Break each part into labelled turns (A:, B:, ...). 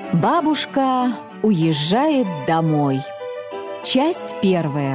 A: Бабушка уезжает домой. Часть первая.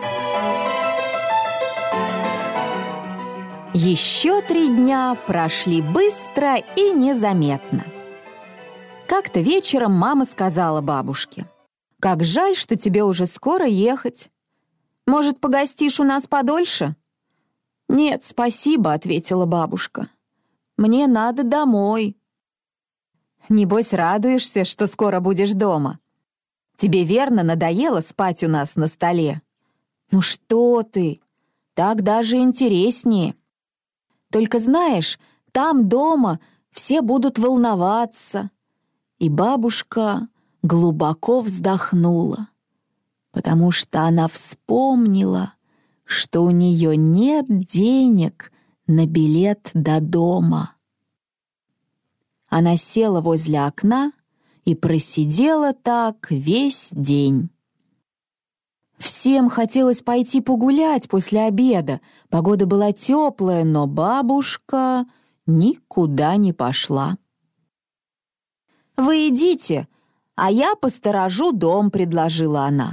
A: Еще 3 дня прошли быстро и незаметно. Как-то вечером мама сказала бабушке: «Как жаль, что тебе уже скоро ехать. Может, погостишь у нас подольше?» «Нет, спасибо», — ответила бабушка. «Мне надо домой». «Небось, радуешься, что скоро будешь дома? Тебе верно надоело спать у нас на столе?» «Ну что ты? Так даже интереснее. Только знаешь, там дома все будут волноваться». И бабушка глубоко вздохнула, потому что она вспомнила, что у нее нет денег на билет до дома. Она села возле окна и просидела так весь день. Всем хотелось пойти погулять после обеда. Погода была теплая, но бабушка никуда не пошла. «Вы идите, а я посторожу дом», — предложила она.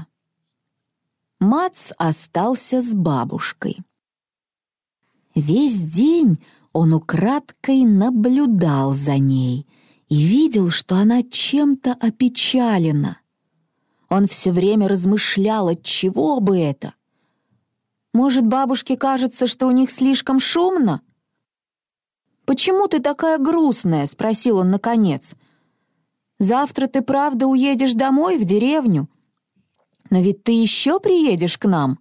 A: Мац остался с бабушкой. Весь день он украдкой наблюдал за ней и видел, что она чем-то опечалена. Он все время размышлял, отчего бы это. Может, бабушке кажется, что у них слишком шумно? «Почему ты такая грустная?» — спросил он наконец. «Завтра ты правда уедешь домой, в деревню? Но ведь ты еще приедешь к нам?»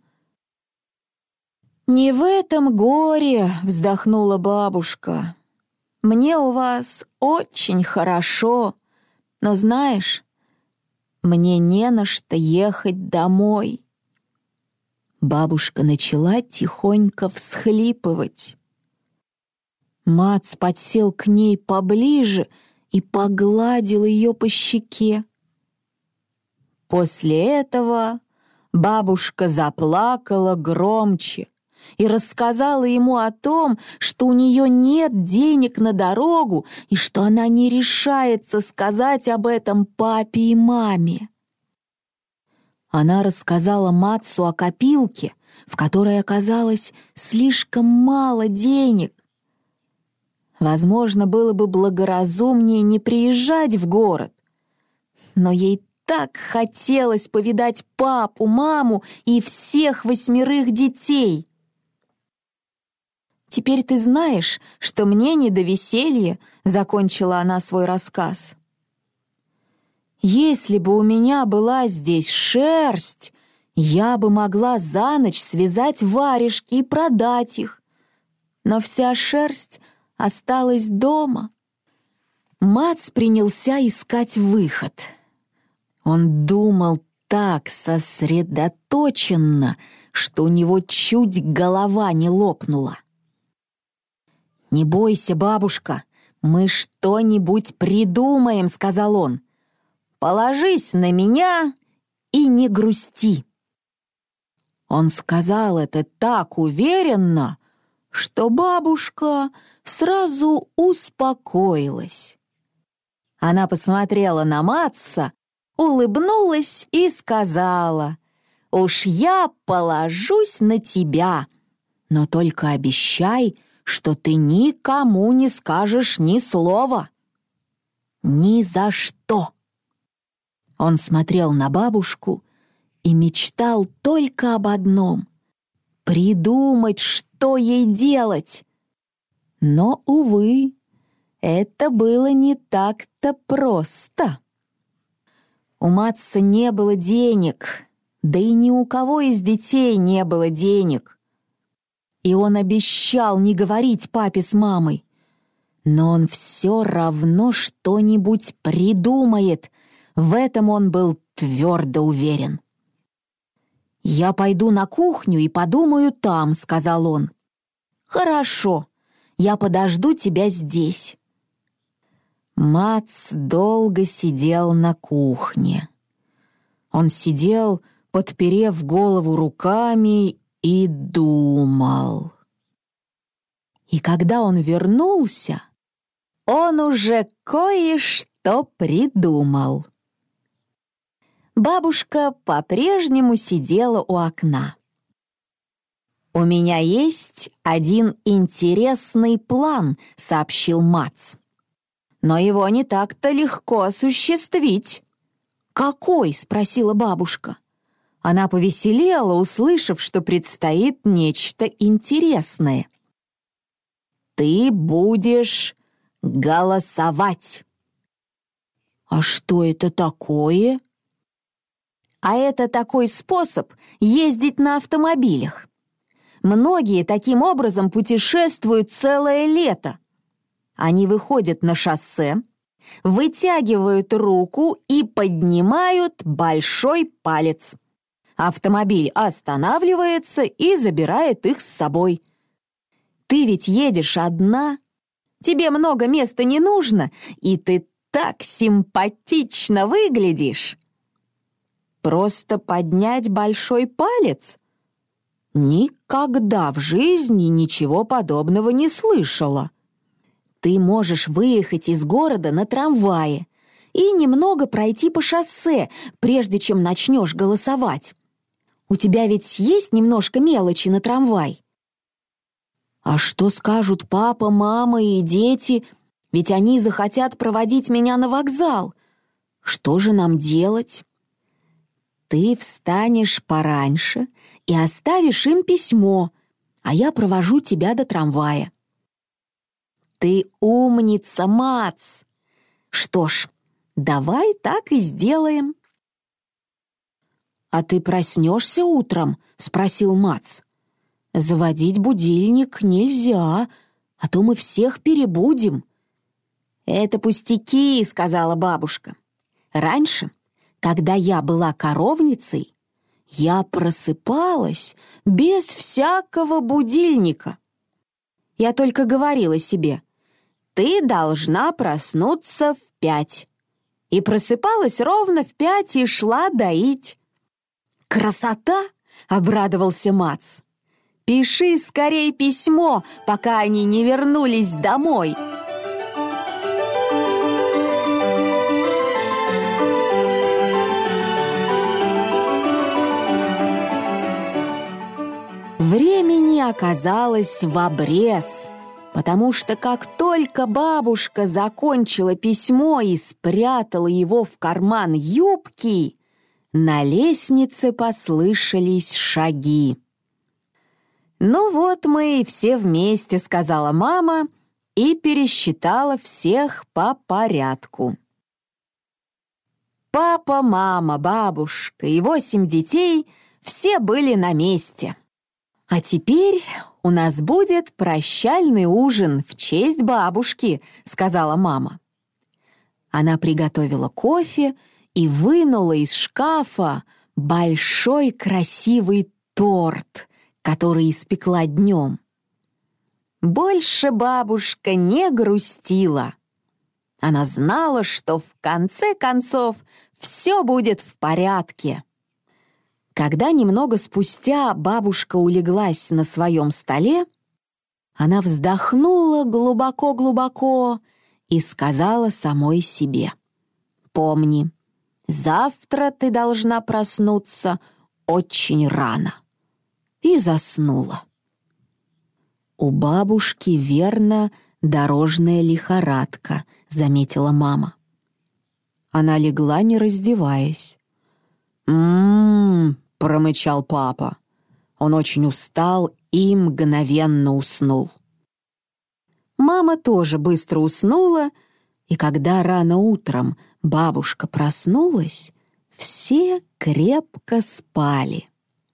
A: «Не в этом горе», — вздохнула бабушка. «Мне у вас очень хорошо, но знаешь, мне не на что ехать домой». Бабушка начала тихонько всхлипывать. Мац подсел к ней поближе и погладил ее по щеке. После этого бабушка заплакала громче и рассказала ему о том, что у нее нет денег на дорогу и что она не решается сказать об этом папе и маме. Она рассказала Мацу о копилке, в которой оказалось слишком мало денег. Возможно, было бы благоразумнее не приезжать в город, но ей так хотелось повидать папу, маму и всех 8 детей. «Теперь ты знаешь, что мне не до веселья», — закончила она свой рассказ. «Если бы у меня была здесь шерсть, я бы могла за ночь связать варежки и продать их. Но вся шерсть осталась дома». Мац принялся искать выход. Он думал так сосредоточенно, что у него чуть голова не лопнула. «Не бойся, бабушка, мы что-нибудь придумаем», — сказал он. «Положись на меня и не грусти». Он сказал это так уверенно, что бабушка сразу успокоилась. Она посмотрела на Матса, улыбнулась и сказала: «Уж я положусь на тебя, но только обещай, что ты никому не скажешь ни слова». «Ни за что!» Он смотрел на бабушку и мечтал только об одном — придумать, что ей делать. Но, увы, это было не так-то просто. У Матса не было денег, да и ни у кого из детей не было денег. И он обещал не говорить папе с мамой. Но он все равно что-нибудь придумает. В этом он был твердо уверен. «Я пойду на кухню и подумаю там», — сказал он. «Хорошо, я подожду тебя здесь». Мац долго сидел на кухне. Он сидел, подперев голову руками, и думал. И когда он вернулся, он уже кое-что что придумал». Бабушка по-прежнему сидела у окна. «У меня есть один интересный план», — сообщил Мац. «Но его не так-то легко осуществить». «Какой?» — спросила бабушка. Она повеселела, услышав, что предстоит нечто интересное. «Ты будешь голосовать». «А что это такое?» «А это такой способ ездить на автомобилях. Многие таким образом путешествуют целое лето. Они выходят на шоссе, вытягивают руку и поднимают большой палец. Автомобиль останавливается и забирает их с собой. Ты ведь едешь одна, тебе много места не нужно, и ты так симпатично выглядишь». «Просто поднять большой палец?» Никогда в жизни ничего подобного не слышала. Ты можешь выехать из города на трамвае и немного пройти по шоссе, прежде чем начнешь голосовать. У тебя ведь есть немножко мелочи на трамвай? А что скажут папа, мама и дети? Ведь они захотят проводить меня на вокзал. Что же нам делать? Ты встанешь пораньше и оставишь им письмо, а я провожу тебя до трамвая. Ты умница, Мац. Что ж, давай так и сделаем. «А ты проснешься утром?» — спросил Мац. «Заводить будильник нельзя, а то мы всех перебудим». «Это пустяки», — сказала бабушка. «Раньше, когда я была коровницей, я просыпалась без всякого будильника. Я только говорила себе: ты должна проснуться в 5. И просыпалась ровно в 5 и шла доить». «Красота!» — обрадовался Мац. «Пиши скорей письмо, пока они не вернулись домой». Времени оказалось в обрез, потому что как только бабушка закончила письмо и спрятала его в карман юбки, на лестнице послышались шаги. «Ну вот мы и все вместе», — сказала мама и пересчитала всех по порядку. Папа, мама, бабушка и 8 детей все были на месте. «А теперь у нас будет прощальный ужин в честь бабушки», — сказала мама. Она приготовила кофе и вынула из шкафа большой красивый торт, который испекла днем. Больше бабушка не грустила. Она знала, что в конце концов все будет в порядке. Когда немного спустя бабушка улеглась на своем столе, она вздохнула глубоко-глубоко и сказала самой себе: «Помни, завтра ты должна проснуться очень рано». И заснула. «У бабушки, верно, дорожная лихорадка», — заметила мама. Она легла, не раздеваясь. Промычал папа. Он очень устал и мгновенно уснул. Мама тоже быстро уснула, и когда рано утром бабушка проснулась, все крепко спали.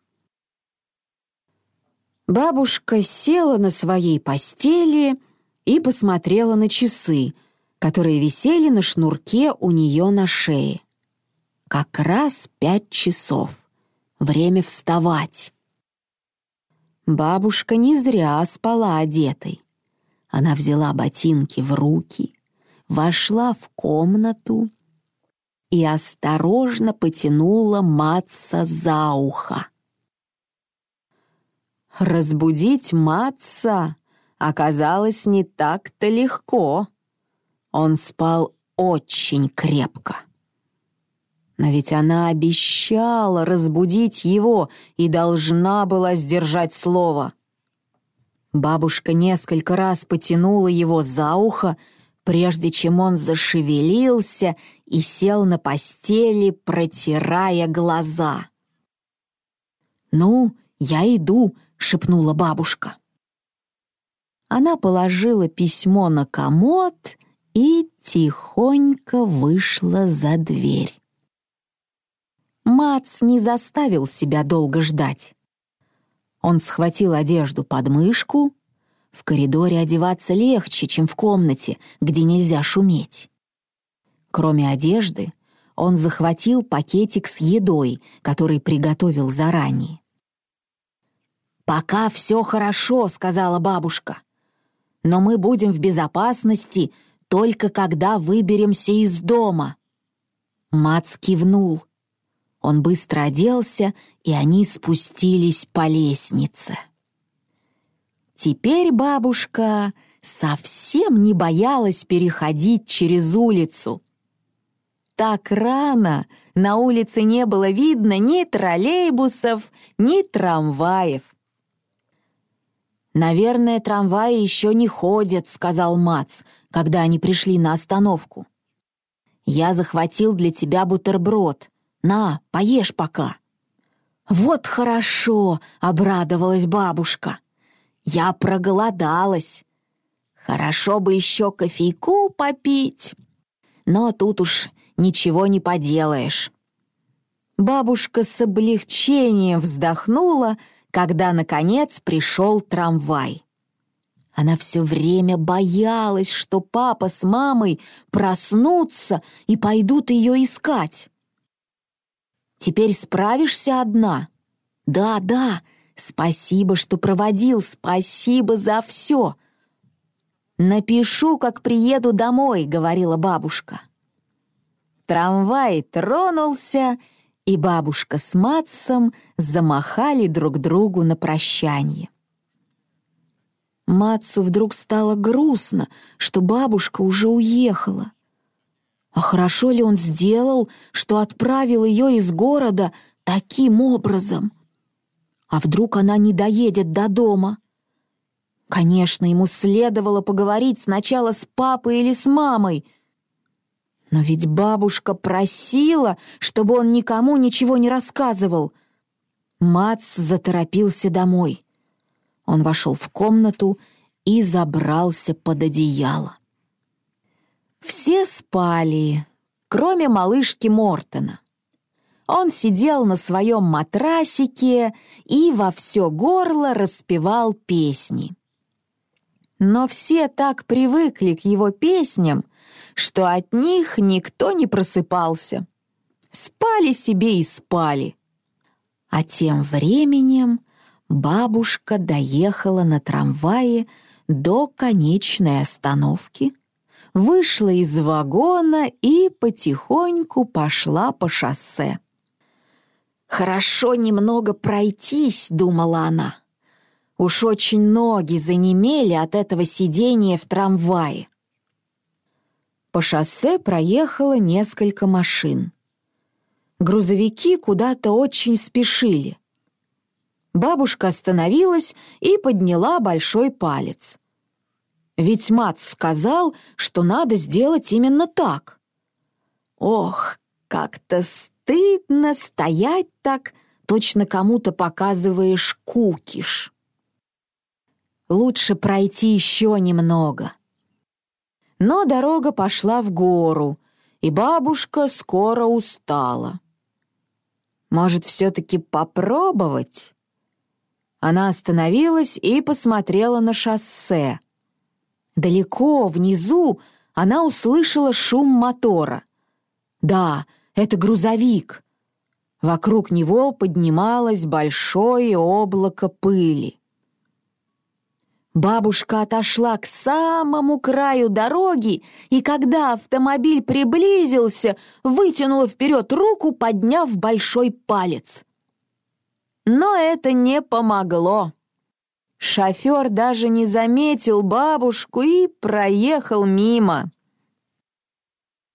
A: Бабушка села на своей постели и посмотрела на часы, которые висели на шнурке у нее на шее. Как раз 5 часов. Время вставать. Бабушка не зря спала одетой. Она взяла ботинки в руки, вошла в комнату и осторожно потянула Матса за ухо. Разбудить Матса оказалось не так-то легко. Он спал очень крепко. Но ведь она обещала разбудить его и должна была сдержать слово. Бабушка несколько раз потянула его за ухо, прежде чем он зашевелился и сел на постели, протирая глаза. «Ну, я иду», — шепнула бабушка. Она положила письмо на комод и тихонько вышла за дверь. Мац не заставил себя долго ждать. Он схватил одежду под мышку. В коридоре одеваться легче, чем в комнате, где нельзя шуметь. Кроме одежды, он захватил пакетик с едой, который приготовил заранее. «Пока все хорошо», — сказала бабушка. «Но мы будем в безопасности только когда выберемся из дома». Мац кивнул. Он быстро оделся, и они спустились по лестнице. Теперь бабушка совсем не боялась переходить через улицу. Так рано на улице не было видно ни троллейбусов, ни трамваев. «Наверное, трамваи еще не ходят», — сказал Мац, когда они пришли на остановку. «Я захватил для тебя бутерброд. На, поешь пока». «Вот хорошо», — обрадовалась бабушка. «Я проголодалась. Хорошо бы еще кофейку попить, но тут уж ничего не поделаешь». Бабушка с облегчением вздохнула, когда, наконец, пришел трамвай. Она все время боялась, что папа с мамой проснутся и пойдут ее искать. «Теперь справишься одна?» «Да, спасибо, что проводил, спасибо за все». «Напишу, как приеду домой», — говорила бабушка. Трамвай тронулся, и бабушка с Матсом замахали друг другу на прощание. Матсу вдруг стало грустно, что бабушка уже уехала. А хорошо ли он сделал, что отправил ее из города таким образом? А вдруг она не доедет до дома? Конечно, ему следовало поговорить сначала с папой или с мамой. Но ведь бабушка просила, чтобы он никому ничего не рассказывал. Мац заторопился домой. Он вошел в комнату и забрался под одеяло. Все спали, кроме малышки Мортона. Он сидел на своем матрасике и во все горло распевал песни. Но все так привыкли к его песням, что от них никто не просыпался. Спали себе и спали. А тем временем бабушка доехала на трамвае до конечной остановки, вышла из вагона и потихоньку пошла по шоссе. «Хорошо немного пройтись», — думала она. Уж очень ноги занемели от этого сидения в трамвае. По шоссе проехало несколько машин. Грузовики куда-то очень спешили. Бабушка остановилась и подняла большой палец. Ведь Мац сказал, что надо сделать именно так. Ох, как-то стыдно стоять так, точно кому-то показываешь кукиш. Лучше пройти еще немного. Но дорога пошла в гору, и бабушка скоро устала. Может, все-таки попробовать? Она остановилась и посмотрела на шоссе. Далеко внизу она услышала шум мотора. Да, это грузовик. Вокруг него поднималось большое облако пыли. Бабушка отошла к самому краю дороги, и когда автомобиль приблизился, вытянула вперед руку, подняв большой палец. Но это не помогло. Шофер даже не заметил бабушку и проехал мимо.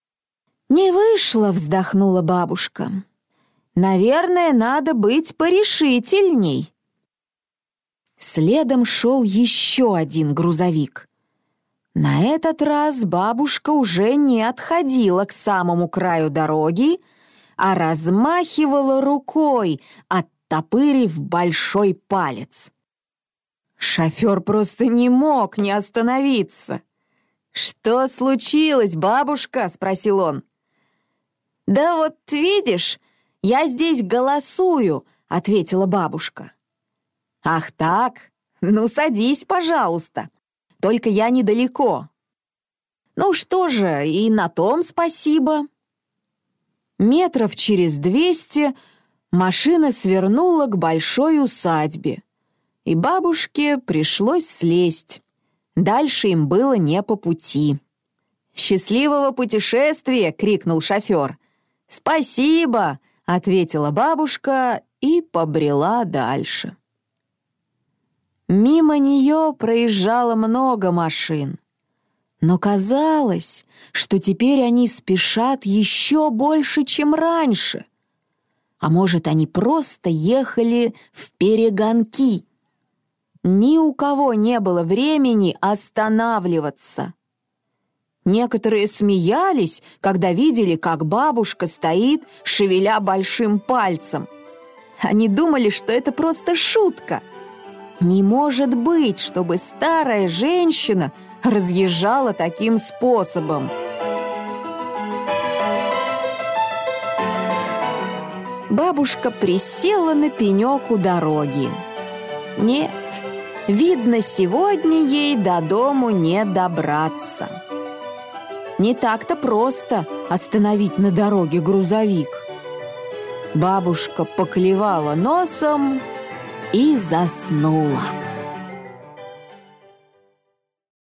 A: «Не вышло», — вздохнула бабушка. «Наверное, надо быть порешительней». Следом шел еще один грузовик. На этот раз бабушка уже не отходила к самому краю дороги, а размахивала рукой, оттопырив большой палец. Шофер просто не мог не остановиться. «Что случилось, бабушка?» — спросил он. «Да вот видишь, я здесь голосую», — ответила бабушка. «Ах так? Ну, садись, пожалуйста. Только я недалеко». «Ну что же, и на том спасибо». Метров через 200 машина свернула к большой усадьбе, и бабушке пришлось слезть. Дальше им было не по пути. «Счастливого путешествия!» — крикнул шофер. «Спасибо!» — ответила бабушка и побрела дальше. Мимо нее проезжало много машин, но казалось, что теперь они спешат еще больше, чем раньше. А может, они просто ехали вперегонки. Ни у кого не было времени останавливаться. Некоторые смеялись, когда видели, как бабушка стоит, шевеля большим пальцем. Они думали, что это просто шутка. Не может быть, чтобы старая женщина разъезжала таким способом. Бабушка присела на пенек у дороги. Нет, видно, сегодня ей до дому не добраться. Не так-то просто остановить на дороге грузовик. Бабушка поклевала носом и заснула.